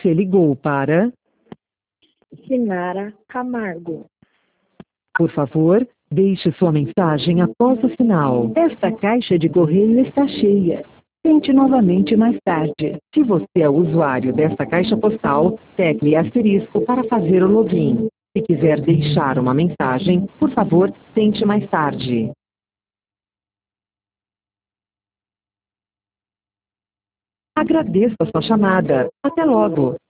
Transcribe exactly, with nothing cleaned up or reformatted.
Você ligou para... Sinara Camargo. Por favor, deixe sua mensagem após o sinal. Esta caixa de correio está cheia. Tente novamente mais tarde. Se você é o usuário desta caixa postal, tecle asterisco para fazer o login. Se quiser deixar uma mensagem, por favor, tente mais tarde. Agradeço a sua chamada. Até logo.